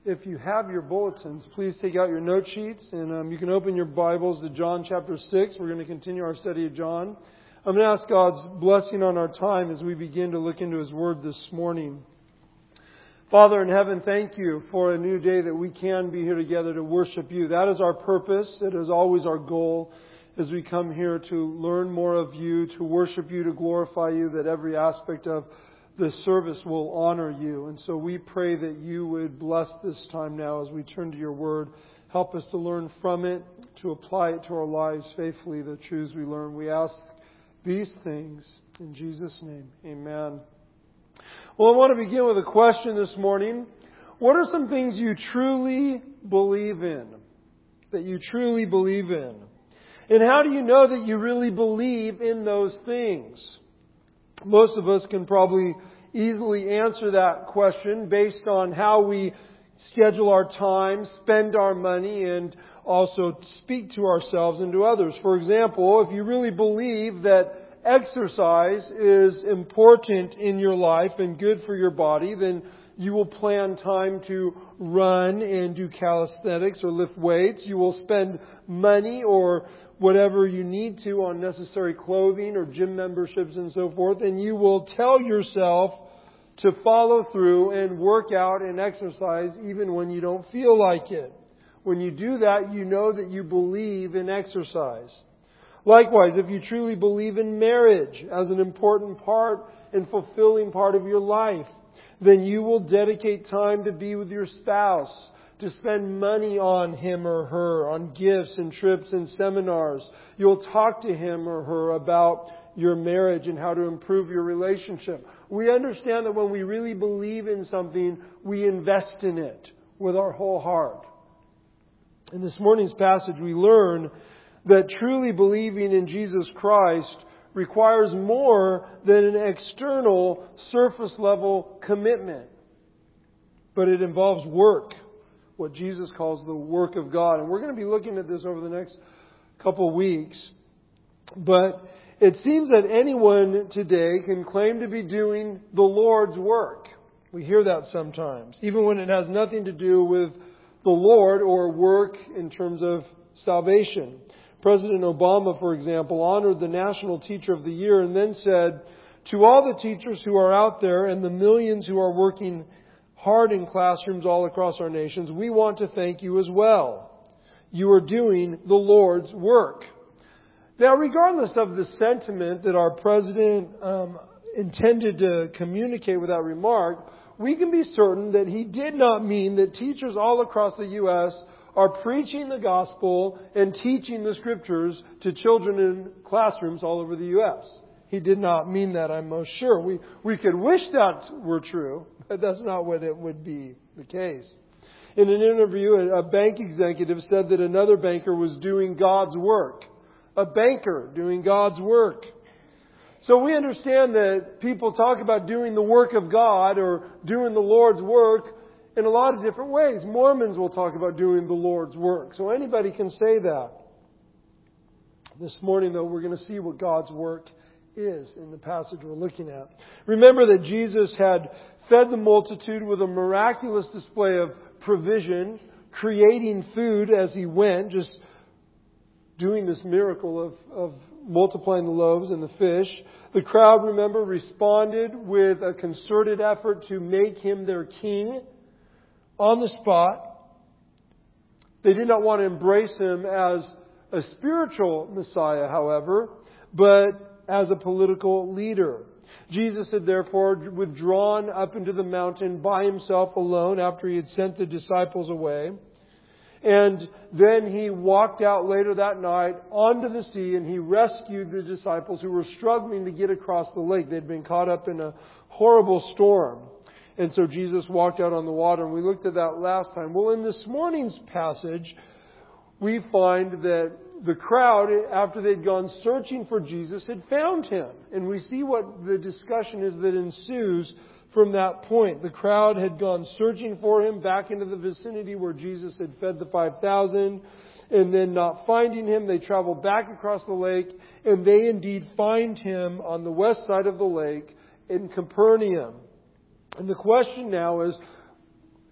If you have your bulletins, please take out your note sheets and you can open your Bibles to John chapter 6. We're going to continue our study of John. I'm going to ask God's blessing on our time as we begin to look into His Word this morning. Father in heaven, thank You for a new day that we can be here together to worship You. That is our purpose. It is always our goal as we come here to learn more of You, to worship You, to glorify You, that every aspect of the service will honor You. And so we pray that You would bless this time now as we turn to Your Word. Help us to learn from it, to apply it to our lives faithfully, the truths we learn. We ask these things in Jesus' name. Amen. Well, I want to begin with a question this morning. What are some things you truly believe in? That you truly believe in? And how do you know that you really believe in those things? Most of us can probably easily answer that question based on how we schedule our time, spend our money, and also speak to ourselves and to others. For example, if you really believe that exercise is important in your life and good for your body, then you will plan time to run and do calisthenics or lift weights. You will spend money or whatever you need to on necessary clothing or gym memberships and so forth. And you will tell yourself to follow through and work out and exercise even when you don't feel like it. When you do that, you know that you believe in exercise. Likewise, if you truly believe in marriage as an important part and fulfilling part of your life, then you will dedicate time to be with your spouse, to spend money on him or her, on gifts and trips and seminars. You'll talk to him or her about your marriage and how to improve your relationship. We understand that when we really believe in something, we invest in it with our whole heart. In this morning's passage, we learn that truly believing in Jesus Christ requires more than an external, surface-level commitment. But it involves work, what Jesus calls the work of God. And we're going to be looking at this over the next couple weeks. But it seems that anyone today can claim to be doing the Lord's work. We hear that sometimes, even when it has nothing to do with the Lord or work in terms of salvation. President Obama, for example, honored the National Teacher of the Year and then said, "To all the teachers who are out there and the millions who are working hard in classrooms all across our nations, we want to thank you as well. You are doing the Lord's work." Now, regardless of the sentiment that our president intended to communicate with that remark, we can be certain that he did not mean that teachers all across the U.S. are preaching the gospel and teaching the scriptures to children in classrooms all over the U.S. He did not mean that, I'm most sure. We could wish that were true, but that's not what it would be the case. In an interview, a bank executive said that another banker was doing God's work. A banker doing God's work. So we understand that people talk about doing the work of God or doing the Lord's work in a lot of different ways. Mormons will talk about doing the Lord's work. So anybody can say that. This morning, though, we're going to see what God's work is in the passage we're looking at. Remember that Jesus had fed the multitude with a miraculous display of provision, creating food as He went, just doing this miracle of multiplying the loaves and the fish. The crowd, remember, responded with a concerted effort to make Him their king on the spot. They did not want to embrace Him as a spiritual Messiah, however, but as a political leader. Jesus had therefore withdrawn up into the mountain by Himself alone after He had sent the disciples away. And then He walked out later that night onto the sea and He rescued the disciples who were struggling to get across the lake. They'd been caught up in a horrible storm. And so Jesus walked out on the water, and we looked at that last time. Well, in this morning's passage, we find that the crowd, after they'd gone searching for Jesus, had found Him. And we see what the discussion is that ensues from that point. The crowd had gone searching for Him back into the vicinity where Jesus had fed the 5,000. And then not finding Him, they travel back across the lake. And they indeed find Him on the west side of the lake in Capernaum. And the question now is,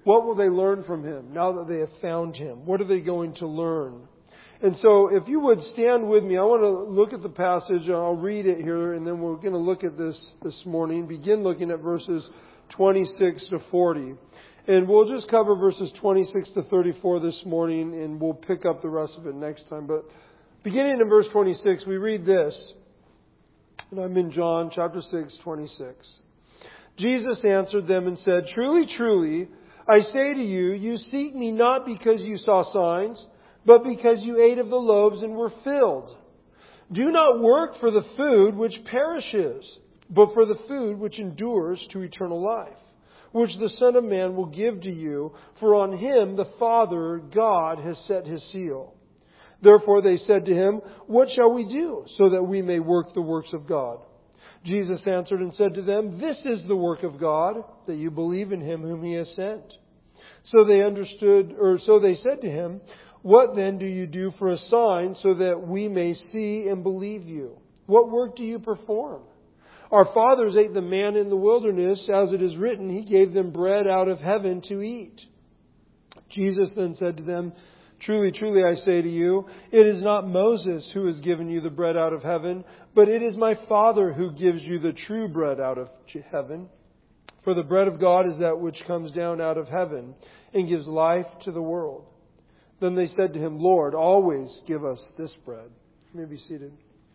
What will they learn from Him now that they have found Him? What are they going to learn? And so if you would stand with me, I want to look at the passage. I'll read it here, and then we're going to look at this morning. Begin looking at verses 26 to 40. And we'll just cover verses 26 to 34 this morning, and we'll pick up the rest of it next time. But beginning in verse 26, we read this. And I'm in John chapter 6, 26. Jesus answered them and said, "Truly, truly, I say to you, you seek me not because you saw signs, but because you ate of the loaves and were filled. Do not work for the food which perishes, but for the food which endures to eternal life, which the Son of Man will give to you, for on Him the Father, God, has set His seal." Therefore they said to Him, "What shall we do, so that we may work the works of God?" Jesus answered and said to them, "This is the work of God, that you believe in Him whom He has sent." So they said to Him, "What then do you do for a sign, so that we may see and believe you? What work do you perform? Our fathers ate the manna in the wilderness, as it is written, He gave them bread out of heaven to eat." Jesus then said to them, "Truly, truly, I say to you, it is not Moses who has given you the bread out of heaven, but it is my Father who gives you the true bread out of heaven. For the bread of God is that which comes down out of heaven and gives life to the world." Then they said to Him, "Lord, always give us this bread." You may be seated.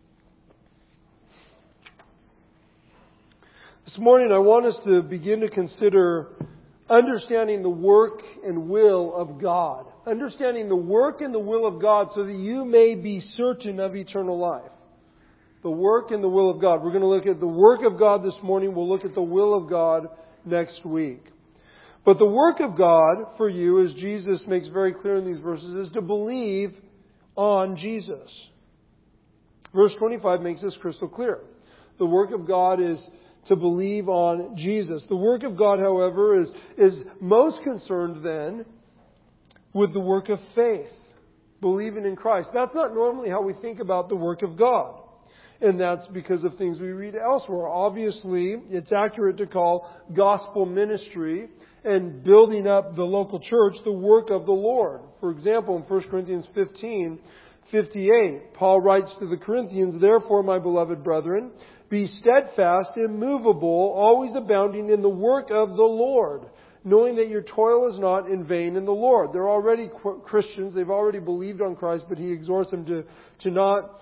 This morning I want us to begin to consider understanding the work and will of God. Understanding the work and the will of God so that you may be certain of eternal life. The work and the will of God. We're going to look at the work of God this morning. We'll look at the will of God next week. But the work of God for you, as Jesus makes very clear in these verses, is to believe on Jesus. Verse 25 makes this crystal clear. The work of God is to believe on Jesus. The work of God, however, is most concerned then with the work of faith, believing in Christ. That's not normally how we think about the work of God. And that's because of things we read elsewhere. Obviously, it's accurate to call gospel ministry and building up the local church the work of the Lord. For example, in 1 Corinthians 15:58, Paul writes to the Corinthians, "Therefore, my beloved brethren, be steadfast, immovable, always abounding in the work of the Lord, knowing that your toil is not in vain in the Lord." They're already Christians. They've already believed on Christ, but he exhorts them to not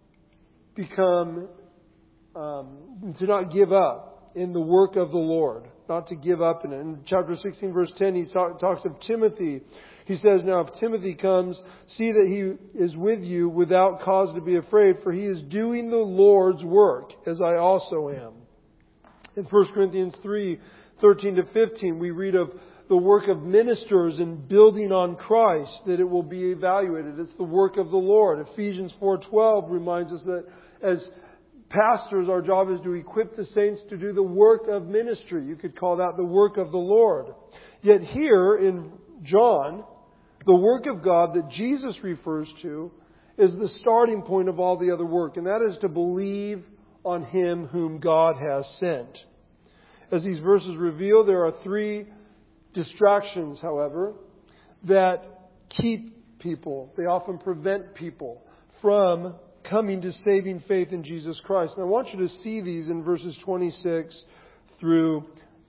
give up in the work of the Lord. Not to give up in it. In chapter 16, verse 10, he talks of Timothy. He says, "Now if Timothy comes, see that he is with you without cause to be afraid, for he is doing the Lord's work, as I also am." In 1 Corinthians 3:13-15, we read of the work of ministers and building on Christ, that it will be evaluated. It's the work of the Lord. Ephesians 4:12 reminds us that as pastors, our job is to equip the saints to do the work of ministry. You could call that the work of the Lord. Yet here in John, the work of God that Jesus refers to is the starting point of all the other work, and that is to believe on Him whom God has sent. As these verses reveal, there are three distractions, however, that keep people. They often prevent people from coming to saving faith in Jesus Christ. And I want you to see these in verses 26 through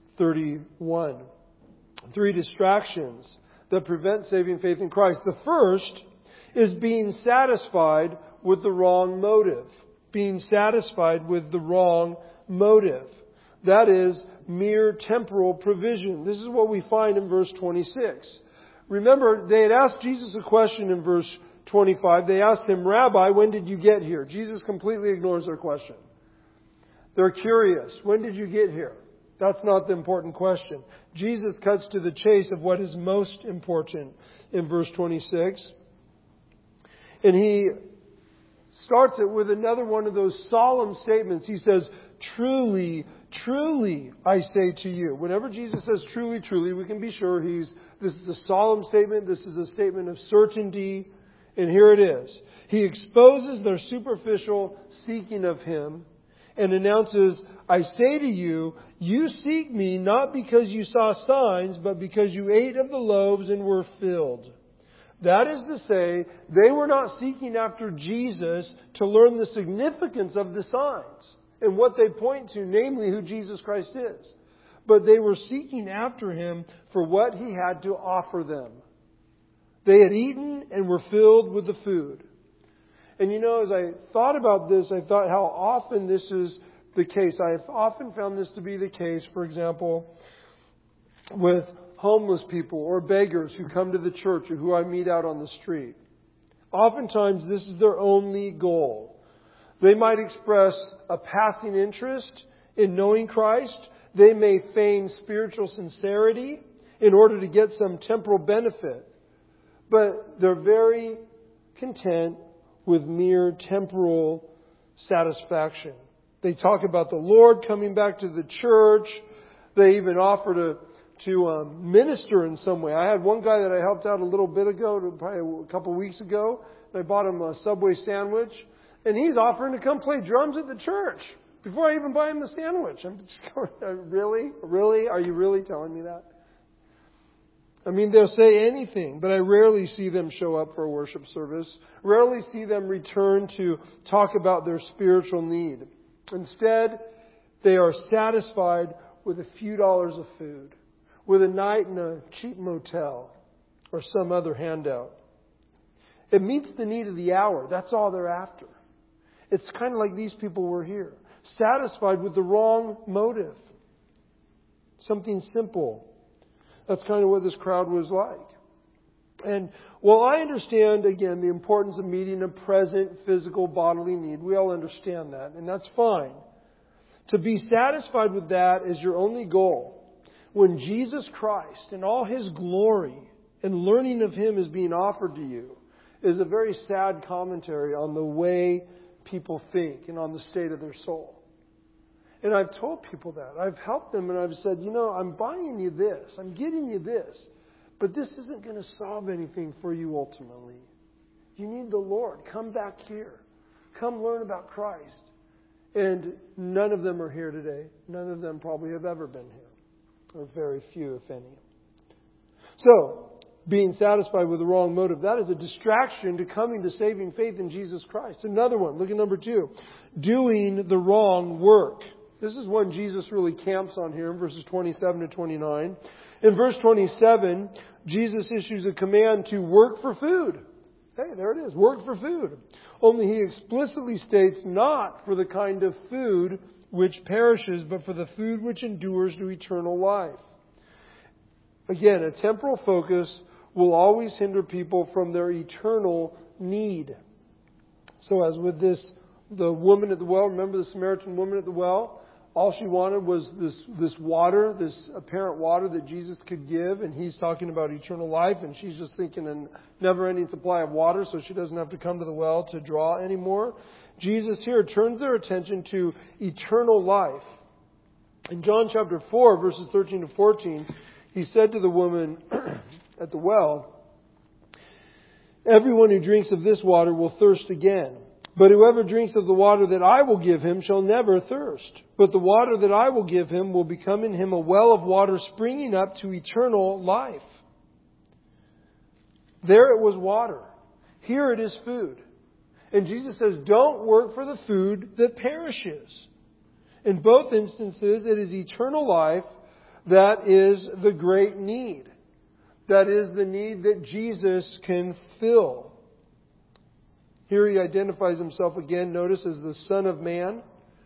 31. Three distractions that prevent saving faith in Christ. The first is being satisfied with the wrong motive. Being satisfied with the wrong motive. That is mere temporal provision. This is what we find in verse 26. Remember, they had asked Jesus a question in verse 25. They asked Him, "Rabbi, when did you get here?" Jesus completely ignores their question. They're curious. When did you get here? That's not the important question. Jesus cuts to the chase of what is most important in verse 26. And He starts it with another one of those solemn statements. He says, "Truly, truly, I say to you." Whenever Jesus says truly, truly, we can be sure this is a solemn statement. This is a statement of certainty. And here it is. He exposes their superficial seeking of Him and announces, I say to you, you seek me not because you saw signs, but because you ate of the loaves and were filled. That is to say, they were not seeking after Jesus to learn the significance of the signs and what they point to, namely who Jesus Christ is. But they were seeking after Him for what He had to offer them. They had eaten and were filled with the food. And as I thought about this, I thought how often this is the case. I have often found this to be the case, for example, with homeless people or beggars who come to the church or who I meet out on the street. Oftentimes, this is their only goal. They might express a passing interest in knowing Christ. They may feign spiritual sincerity in order to get some temporal benefit. But they're very content with mere temporal satisfaction. They talk about the Lord coming back to the church. They even offer to minister in some way. I had one guy that I helped out a little bit ago, probably a couple of weeks ago. I bought him a Subway sandwich, and he's offering to come play drums at the church before I even buy him the sandwich. I'm just going, really? Really? Are you really telling me that? I mean, they'll say anything, but I rarely see them show up for a worship service. Rarely see them return to talk about their spiritual need. Instead, they are satisfied with a few dollars of food, with a night in a cheap motel, or some other handout. It meets the need of the hour. That's all they're after. It's kind of like these people were here, satisfied with the wrong motive. Something simple. That's kind of what this crowd was like. And while I understand, again, the importance of meeting a present physical bodily need, we all understand that, and that's fine. To be satisfied with that as your only goal, when Jesus Christ and all His glory and learning of Him is being offered to you, is a very sad commentary on the way people think and on the state of their soul. And I've told people that. I've helped them and I've said, I'm buying you this. I'm getting you this. But this isn't going to solve anything for you ultimately. You need the Lord. Come back here. Come learn about Christ. And none of them are here today. None of them probably have ever been here. Or very few, if any. So, being satisfied with the wrong motive, that is a distraction to coming to saving faith in Jesus Christ. Another one, look at number 2. Doing the wrong work. This is one Jesus really camps on here in verses 27 to 29. In verse 27, Jesus issues a command to work for food. Hey, there it is. Work for food. Only He explicitly states not for the kind of food which perishes, but for the food which endures to eternal life. Again, a temporal focus will always hinder people from their eternal need. So as with the woman at the well, remember the Samaritan woman at the well? All she wanted was this water, this apparent water that Jesus could give, and He's talking about eternal life, and she's just thinking a never-ending supply of water, so she doesn't have to come to the well to draw anymore. Jesus here turns their attention to eternal life. In John chapter 4, verses 13 to 14, He said to the woman at the well, "Everyone who drinks of this water will thirst again. But whoever drinks of the water that I will give him shall never thirst. But the water that I will give him will become in him a well of water springing up to eternal life." There it was water. Here it is food. And Jesus says, don't work for the food that perishes. In both instances, it is eternal life that is the great need. That is the need that Jesus can fill. Here He identifies Himself again, notice, as the Son of Man.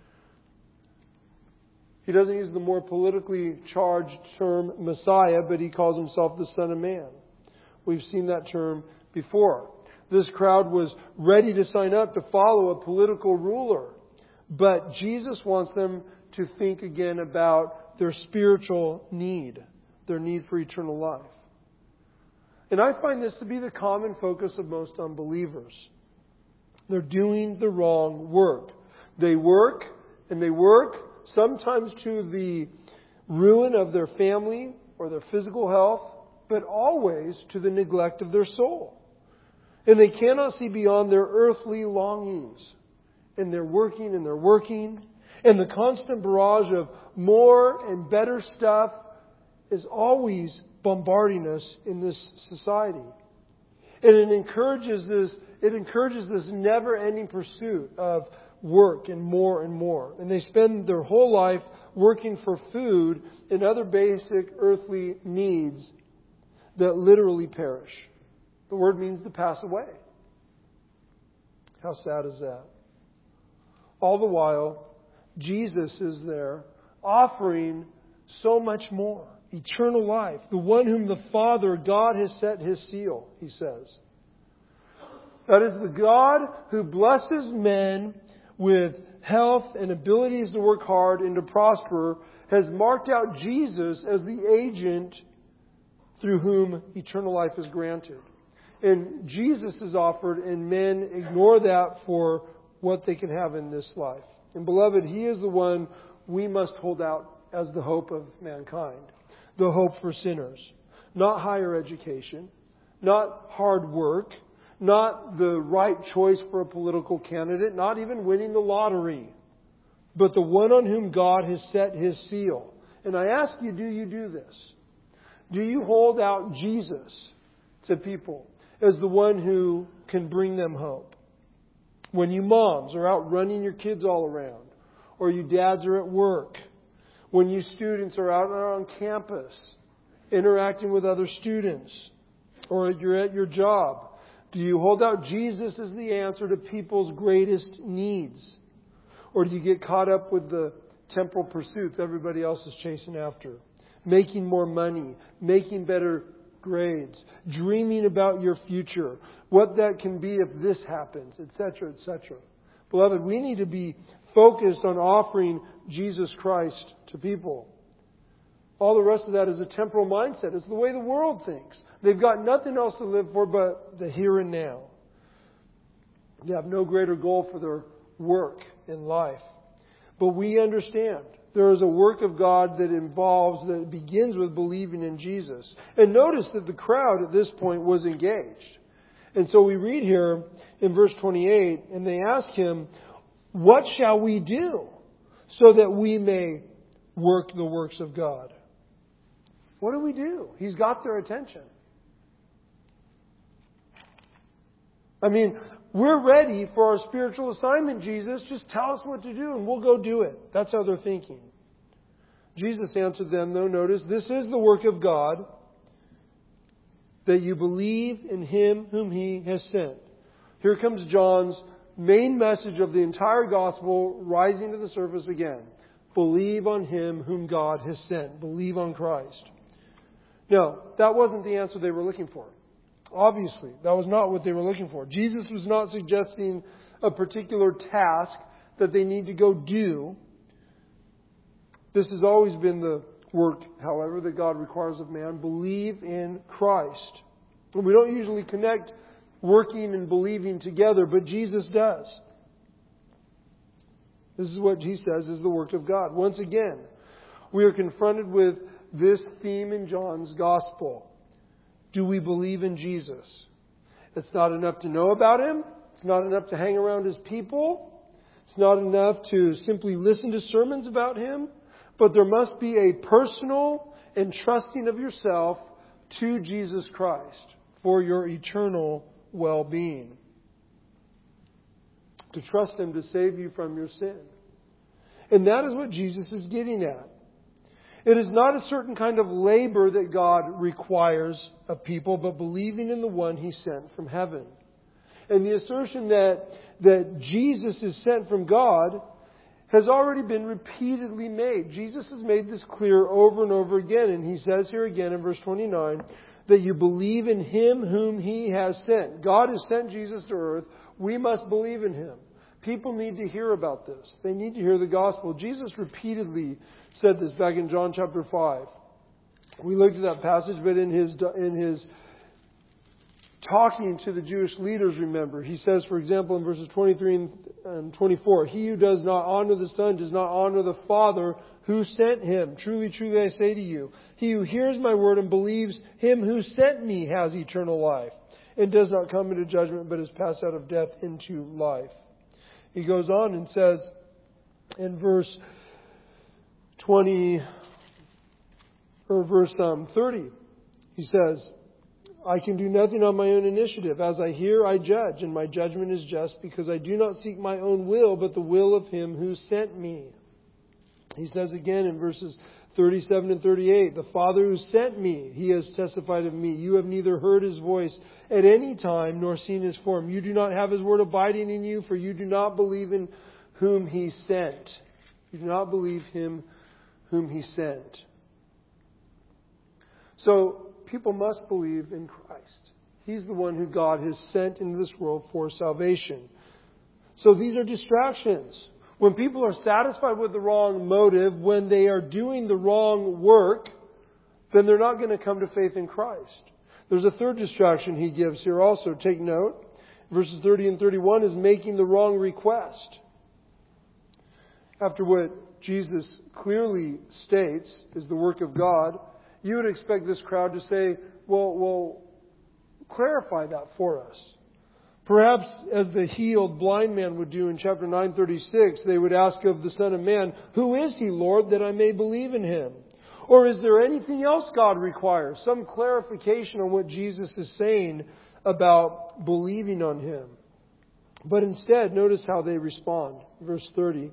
He doesn't use the more politically charged term Messiah, but He calls Himself the Son of Man. We've seen that term before. This crowd was ready to sign up to follow a political ruler. But Jesus wants them to think again about their spiritual need, their need for eternal life. And I find this to be the common focus of most unbelievers. They're doing the wrong work. They work, and they work sometimes to the ruin of their family or their physical health, but always to the neglect of their soul. And they cannot see beyond their earthly longings. And they're working, And the constant barrage of more and better stuff is always bombarding us in this society. And it encourages this never-ending pursuit of work and more and more. And they spend their whole life working for food and other basic earthly needs that literally perish. The word means to pass away. How sad is that? All the while, Jesus is there offering so much more. Eternal life. The one whom the Father, God, has set His seal, He says. That is the God who blesses men with health and abilities to work hard and to prosper, has marked out Jesus as the agent through whom eternal life is granted. And Jesus is offered, and men ignore that for what they can have in this life. And beloved, He is the one we must hold out as the hope of mankind. The hope for sinners. Not higher education. Not hard work. Not the right choice for a political candidate. Not even winning the lottery. But the one on whom God has set His seal. And I ask you, do you do this? Do you hold out Jesus to people as the one who can bring them hope? When you moms are out running your kids all around, or you dads are at work, when you students are out on campus interacting with other students, or you're at your job, do you hold out Jesus as the answer to people's greatest needs? Or do you get caught up with the temporal pursuits everybody else is chasing after? Making more money, making better grades, dreaming about your future, what that can be if this happens, etc., etc. Beloved, we need to be focused on offering Jesus Christ to people. All the rest of that is a temporal mindset. It's the way the world thinks. They've got nothing else to live for but the here and now. They have no greater goal for their work in life. But we understand there is a work of God that begins with believing in Jesus. And notice that the crowd at this point was engaged. And so we read here in verse 28, and they ask Him, "What shall we do so that we may work the works of God?" What do we do? He's got their attention. I mean, we're ready for our spiritual assignment, Jesus. Just tell us what to do and we'll go do it. That's how they're thinking. Jesus answered them, though, notice, "This is the work of God, that you believe in Him whom He has sent." Here comes John's main message of the entire gospel rising to the surface again. Believe on Him whom God has sent. Believe on Christ. No, that wasn't the answer they were looking for. Obviously, that was not what they were looking for. Jesus was not suggesting a particular task that they need to go do. This has always been the work, however, that God requires of man. Believe in Christ. And we don't usually connect working and believing together, but Jesus does. This is what He says is the work of God. Once again, we are confronted with this theme in John's Gospel. Do we believe in Jesus? It's not enough to know about Him. It's not enough to hang around His people. It's not enough to simply listen to sermons about Him. But there must be a personal entrusting of yourself to Jesus Christ for your eternal well-being. To trust Him to save you from your sin. And that is what Jesus is getting at. It is not a certain kind of labor that God requires of people, but believing in the one He sent from heaven. And the assertion that Jesus is sent from God has already been repeatedly made. Jesus has made this clear over and over again. And He says here again in verse 29 that you believe in Him whom He has sent. God has sent Jesus to earth. We must believe in Him. People need to hear about this. They need to hear the gospel. Jesus repeatedly said this back in John chapter 5. We looked at that passage, but in his talking to the Jewish leaders, remember, He says, for example, in verses 23 and 24, "He who does not honor the Son does not honor the Father who sent Him. Truly, truly, I say to you, he who hears my word and believes Him who sent me has eternal life, and does not come into judgment, but is passed out of death into life." He goes on and says, In verse 20, or verse 30, he says, I can do nothing on my own initiative. As I hear, I judge, and my judgment is just, because I do not seek my own will, but the will of Him who sent me. He says again in verses 37 and 38, the Father who sent me, He has testified of me. You have neither heard His voice at any time, nor seen His form. You do not have His word abiding in you, for you do not believe in whom He sent. You do not believe Him whom He sent. So, people must believe in Christ. He's the one who God has sent into this world for salvation. So these are distractions. When people are satisfied with the wrong motive, when they are doing the wrong work, then they're not going to come to faith in Christ. There's a third distraction he gives here also. Take note. Verses 30 and 31 is making the wrong request. After what Jesus clearly states is the work of God, you would expect this crowd to say, well, clarify that for us. Perhaps as the healed blind man would do in chapter 9:36, they would ask of the Son of Man, who is He, Lord, that I may believe in Him? Or is there anything else God requires? Some clarification on what Jesus is saying about believing on Him. But instead, notice how they respond. Verse 30.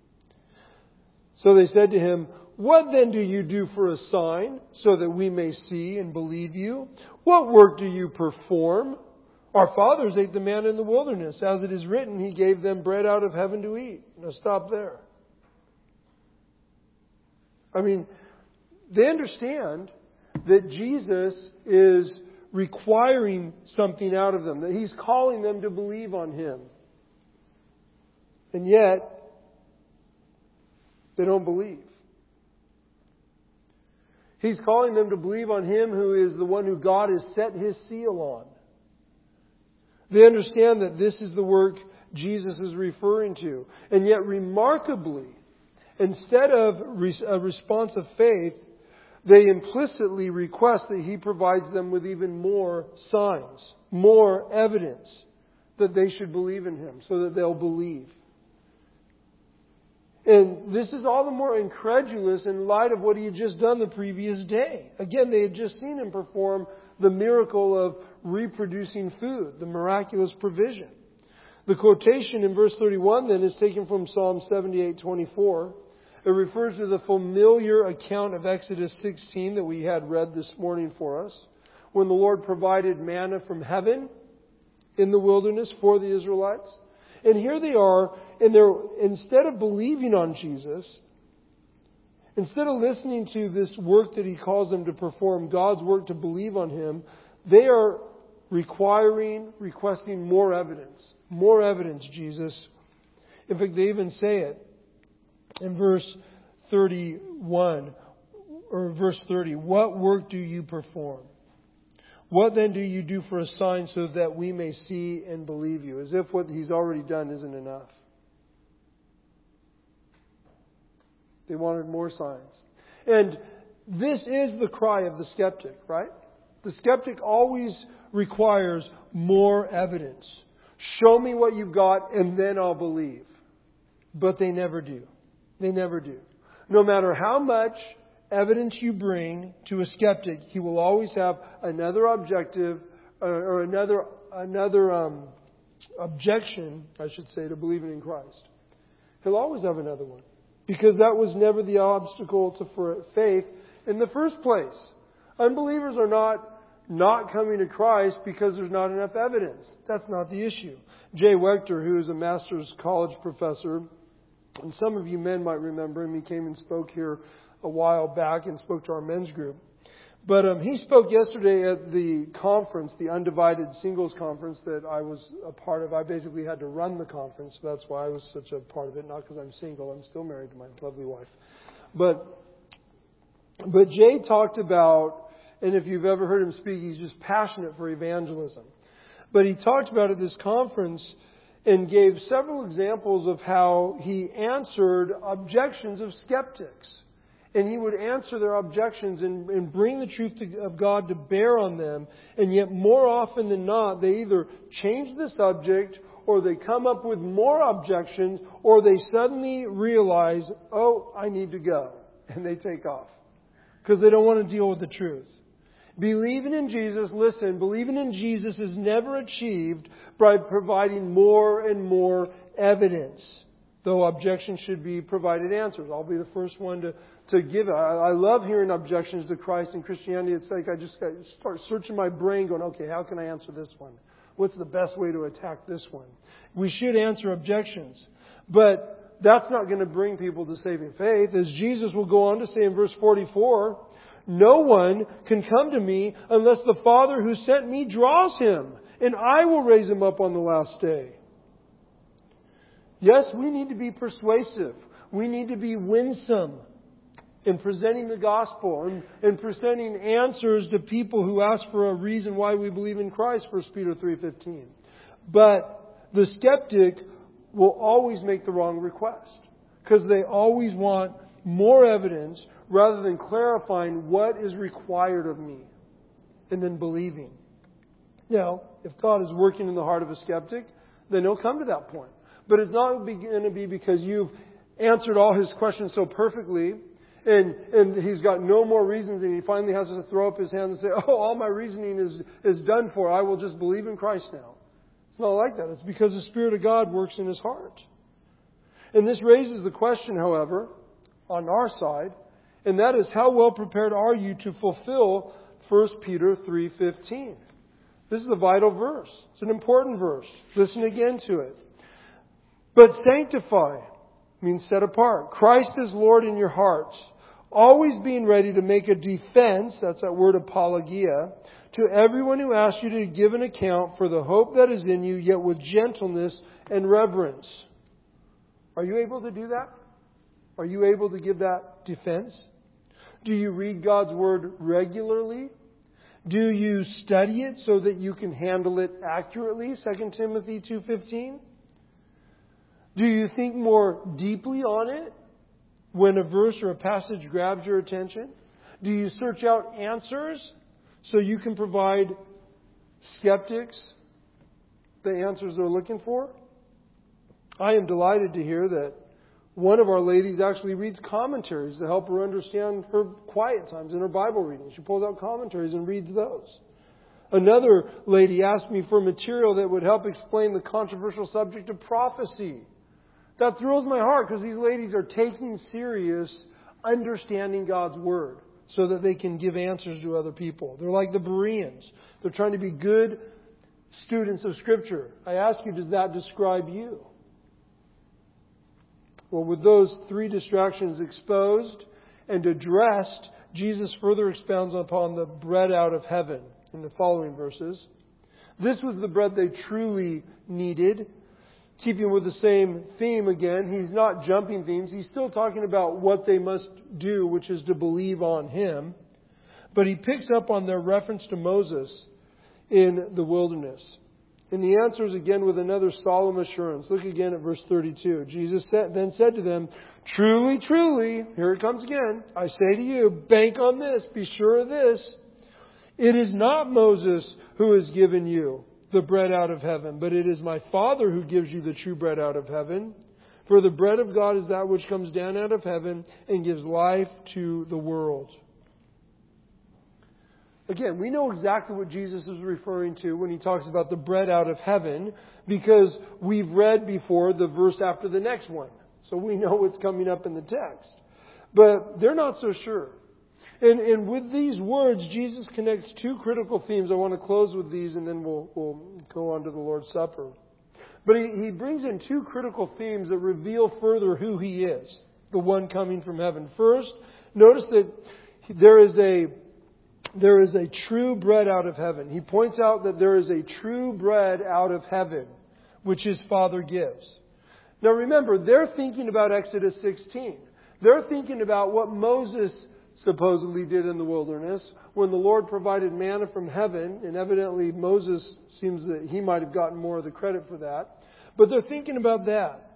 So they said to Him, what then do you do for a sign, so that we may see and believe you? What work do you perform? Our fathers ate the manna in the wilderness. As it is written, He gave them bread out of heaven to eat. Now stop there. I mean, they understand that Jesus is requiring something out of them, that He's calling them to believe on Him. And yet, they don't believe. He's calling them to believe on Him who is the one who God has set His seal on. They understand that this is the work Jesus is referring to. And yet, remarkably, instead of a response of faith, they implicitly request that He provides them with even more signs, more evidence that they should believe in Him, so that they'll believe. And this is all the more incredulous in light of what He had just done the previous day. Again, they had just seen Him perform the miracle of reproducing food, the miraculous provision. The quotation in verse 31 then is taken from Psalm 78:24. It refers to the familiar account of Exodus 16 that we had read this morning for us, when the Lord provided manna from heaven in the wilderness for the Israelites. And here they are, and instead of believing on Jesus, instead of listening to this work that He calls them to perform, God's work to believe on Him, they are requesting more evidence. More evidence, Jesus. In fact, they even say it in verse 31, or verse 30. What work do you perform? What then do you do for a sign, so that we may see and believe you? As if what He's already done isn't enough. They wanted more signs. And this is the cry of the skeptic, right? The skeptic always requires more evidence. Show me what you've got and then I'll believe. But they never do. They never do. No matter how much evidence you bring to a skeptic, he will always have another objective or another objection, I should say, to believing in Christ. He'll always have another one. Because that was never the obstacle for faith in the first place. Unbelievers are not coming to Christ because there's not enough evidence. That's not the issue. Jay Wechter, who is a master's college professor, and some of you men might remember him, he came and spoke here a while back and spoke to our men's group. But he spoke yesterday at the conference, the Undivided Singles Conference that I was a part of. I basically had to run the conference, so that's why I was such a part of it. Not because I'm single, I'm still married to my lovely wife. But Jay talked about, and if you've ever heard him speak, he's just passionate for evangelism. But he talked about at this conference and gave several examples of how he answered objections of skeptics. And he would answer their objections and bring the truth of God to bear on them. And yet more often than not, they either changed the subject or they come up with more objections, or they suddenly realize, oh, I need to go. And they take off. Because they don't want to deal with the truth. Believing in Jesus, listen, believing in Jesus is never achieved by providing more and more evidence. Though objections should be provided answers. I'll be the first one to give it. I love hearing objections to Christ and Christianity. It's like I just start searching my brain going, okay, how can I answer this one? What's the best way to attack this one? We should answer objections. But that's not going to bring people to saving faith. As Jesus will go on to say in verse 44, no one can come to me unless the Father who sent me draws him, and I will raise him up on the last day. Yes, we need to be persuasive. We need to be winsome in presenting the gospel and presenting answers to people who ask for a reason why we believe in Christ, 1 Peter 3:15. But the skeptic will always make the wrong request because they always want more evidence rather than clarifying what is required of me and then believing. Now, if God is working in the heart of a skeptic, then he'll come to that point. But it's not going to be because you've answered all his questions so perfectly and he's got no more reasons and he finally has to throw up his hand and say, oh, all my reasoning is done for. I will just believe in Christ now. It's not like that. It's because the Spirit of God works in his heart. And this raises the question, however, on our side, and that is, how well prepared are you to fulfill 1 Peter 3:15? This is a vital verse. It's an important verse. Listen again to it. But sanctify means set apart. Christ is Lord in your hearts, always being ready to make a defense, that's that word apologia, to everyone who asks you to give an account for the hope that is in you, yet with gentleness and reverence. Are you able to do that? Are you able to give that defense? Do you read God's Word regularly? Do you study it so that you can handle it accurately? 2 Timothy 2:15. Do you think more deeply on it when a verse or a passage grabs your attention? Do you search out answers so you can provide skeptics the answers they're looking for? I am delighted to hear that one of our ladies actually reads commentaries to help her understand her quiet times in her Bible reading. She pulls out commentaries and reads those. Another lady asked me for material that would help explain the controversial subject of prophecy. That thrills my heart because these ladies are taking serious understanding God's Word so that they can give answers to other people. They're like the Bereans. They're trying to be good students of Scripture. I ask you, does that describe you? Well, with those three distractions exposed and addressed, Jesus further expounds upon the bread out of heaven in the following verses. This was the bread they truly needed. Keeping with the same theme again, he's not jumping themes. He's still talking about what they must do, which is to believe on Him. But he picks up on their reference to Moses in the wilderness. And he answers again with another solemn assurance. Look again at verse 32. Jesus then said to them, truly, truly, here it comes again, I say to you, bank on this, be sure of this. It is not Moses who has given you the bread out of heaven, but it is my Father who gives you the true bread out of heaven. For the bread of God is that which comes down out of heaven and gives life to the world. Again, we know exactly what Jesus is referring to when He talks about the bread out of heaven because we've read before the verse after the next one. So we know what's coming up in the text. But they're not so sure. And with these words, Jesus connects two critical themes. I want to close with these and then we'll go on to the Lord's Supper. But he brings in two critical themes that reveal further who He is, the one coming from heaven. First, notice that there is a true bread out of heaven. He points out that there is a true bread out of heaven, which His Father gives. Now remember, they're thinking about Exodus 16. They're thinking about what Moses supposedly did in the wilderness when the Lord provided manna from heaven, and evidently Moses seems that he might have gotten more of the credit for that. But they're thinking about that.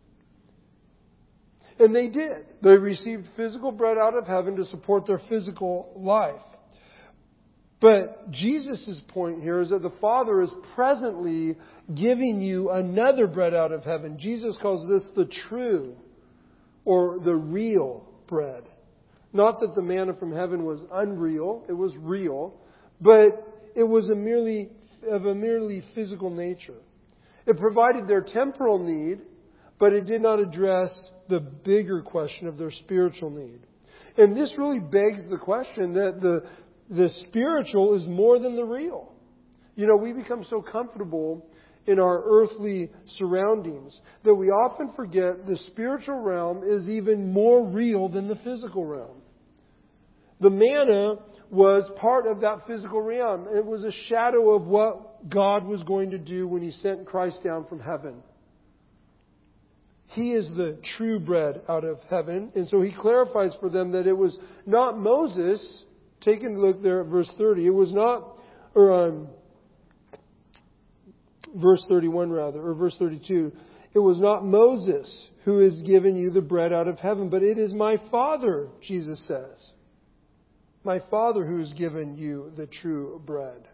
And they did. They received physical bread out of heaven to support their physical life. But Jesus' point here is that the Father is presently giving you another bread out of heaven. Jesus calls this the true or the real bread. Not that the manna from heaven was unreal, it was real, but it was of a merely physical nature. It provided their temporal need, but it did not address the bigger question of their spiritual need. And this really begs the question that the spiritual is more than the real. You know, we become so comfortable in our earthly surroundings that we often forget the spiritual realm is even more real than the physical realm. The manna was part of that physical realm. It was a shadow of what God was going to do when He sent Christ down from heaven. He is the true bread out of heaven. And so He clarifies for them that it was not Moses. Take a look there at verse 30. It was not, verse 31 rather, or verse 32. It was not Moses who has given you the bread out of heaven, but it is my Father, Jesus says. My Father who has given you the true bread.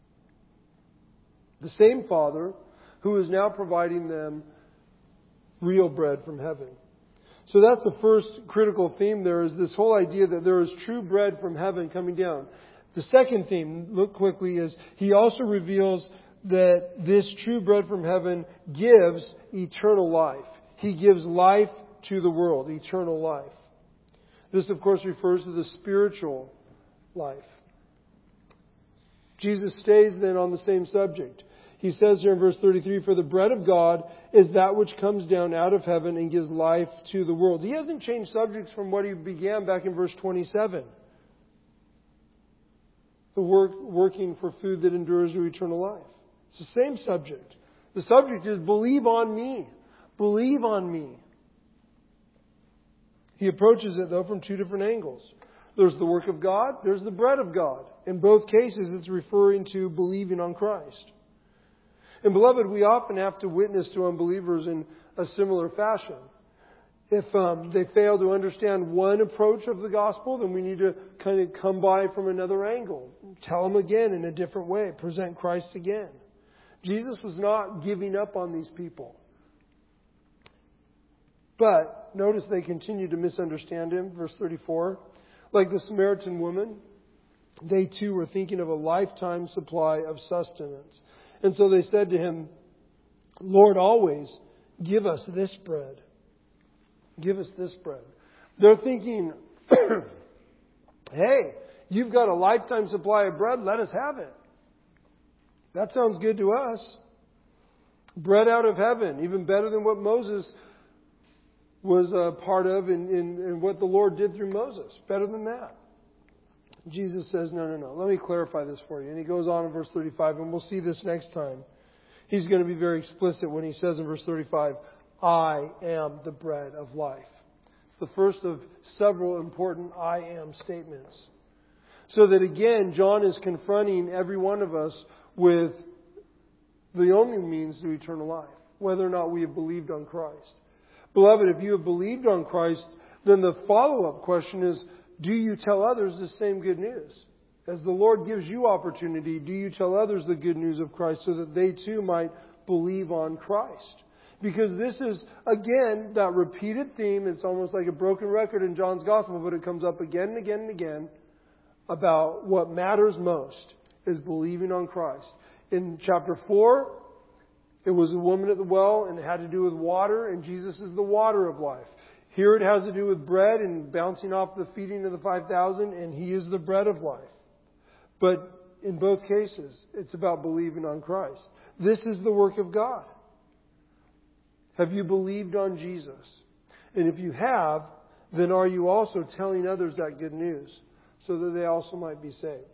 The same Father who is now providing them real bread from heaven. So that's the first critical theme there, is this whole idea that there is true bread from heaven coming down. The second theme, look quickly, is He also reveals that this true bread from heaven gives eternal life. He gives life to the world, eternal life. This, of course, refers to the spiritual life. Jesus stays then on the same subject. He says here in verse 33, for the bread of God is that which comes down out of heaven and gives life to the world. He hasn't changed subjects from what He began back in verse 27. The working for food that endures to eternal life. It's the same subject. The subject is believe on me. Believe on me. He approaches it, though, from two different angles. There's the work of God. There's the bread of God. In both cases, it's referring to believing on Christ. And beloved, we often have to witness to unbelievers in a similar fashion. If they fail to understand one approach of the gospel, then we need to kind of come by from another angle. Tell them again in a different way. Present Christ again. Jesus was not giving up on these people. But notice they continue to misunderstand Him. Verse 34. Like the Samaritan woman, they too were thinking of a lifetime supply of sustenance. And so they said to Him, Lord, always give us this bread. Give us this bread. They're thinking, hey, you've got a lifetime supply of bread, let us have it. That sounds good to us. Bread out of heaven, even better than what Moses was a part of in what the Lord did through Moses. Better than that. Jesus says, no. Let me clarify this for you. And He goes on in verse 35, and we'll see this next time. He's going to be very explicit when He says in verse 35, I am the bread of life. It's the first of several important I am statements. So that again, John is confronting every one of us with the only means to eternal life, whether or not we have believed on Christ. Beloved, if you have believed on Christ, then the follow-up question is, do you tell others the same good news? As the Lord gives you opportunity, do you tell others the good news of Christ so that they too might believe on Christ? Because this is, again, that repeated theme. It's almost like a broken record in John's Gospel, but it comes up again and again and again about what matters most is believing on Christ. In chapter 4, it was a woman at the well, and it had to do with water, and Jesus is the water of life. Here it has to do with bread and bouncing off the feeding of the 5,000, and He is the bread of life. But in both cases, it's about believing on Christ. This is the work of God. Have you believed on Jesus? And if you have, then are you also telling others that good news so that they also might be saved?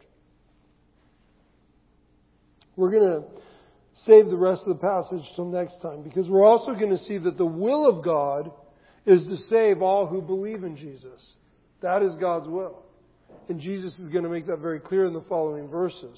We're going to save the rest of the passage till next time, because we're also going to see that the will of God is to save all who believe in Jesus. That is God's will. And Jesus is going to make that very clear in the following verses.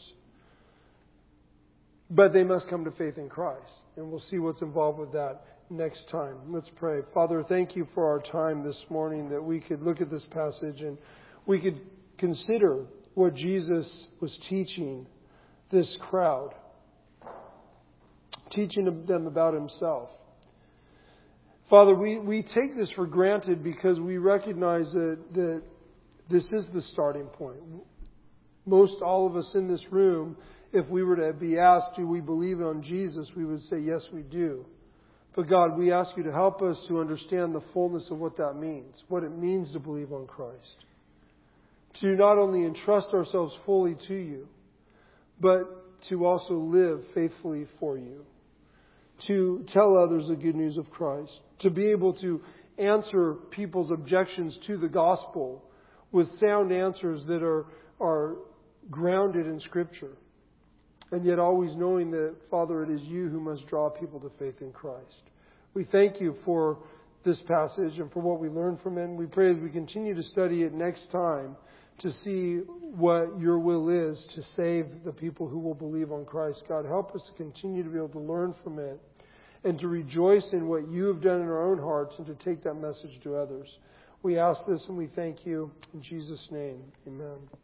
But they must come to faith in Christ. And we'll see what's involved with that next time. Let's pray. Father, thank You for our time this morning, that we could look at this passage and we could consider what Jesus was teaching this crowd, teaching them about Himself. Father, we take this for granted because we recognize that this is the starting point. Most all of us in this room, if we were to be asked, do we believe on Jesus, we would say, yes, we do. But God, we ask You to help us to understand the fullness of what that means, what it means to believe on Christ. To not only entrust ourselves fully to You, but to also live faithfully for You. To tell others the good news of Christ. To be able to answer people's objections to the gospel with sound answers that are grounded in Scripture. And yet always knowing that, Father, it is You who must draw people to faith in Christ. We thank You for this passage and for what we learn from it. And we pray as we continue to study it next time to see what Your will is to save the people who will believe on Christ. God, help us to continue to be able to learn from it and to rejoice in what You have done in our own hearts and to take that message to others. We ask this and we thank You. In Jesus' name, amen.